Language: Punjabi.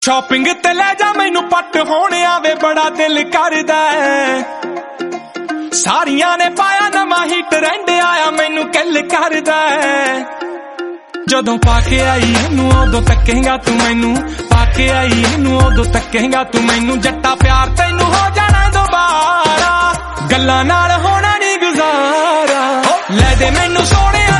ਸ਼ਾਪਿੰਗ ਤੇ ਲੈ ਜਾ ਮੈਨੂੰ ਪੱਟ ਹੋਣ ਆਵੇ ਬੜਾ ਦਿਲ ਕਰਦਾ ਸਾਰੀਆਂ ਨੇ ਪਾਇਆ ਨਵਾਂ ਹੀ ਟ੍ਰੈਂਡ ਆਇਆ ਮੈਨੂੰ ਕਿੱਲ ਕਰਦਾ ਜਦੋਂ ਪਾ ਕੇ ਆਈ ਇਹਨੂੰ ਉਦੋਂ ਤੱਕੇਗਾ ਤੂੰ ਮੈਨੂੰ ਪਾ ਕੇ ਆਈ ਇਹਨੂੰ ਉਦੋਂ ਤੱਕੇਗਾ ਤੂੰ ਮੈਨੂੰ ਜੱਟਾ ਪਿਆਰ ਤੈਨੂੰ ਹੋ ਜਾਣਾ ਦੁਬਾਰਾ ਗੱਲਾਂ ਨਾਲ ਹੋਣਾ ਨਹੀਂ ਗੁਜ਼ਾਰਾ ਲੈ ਦੇ ਮੈਨੂੰ ਸੋਹਣਿਆ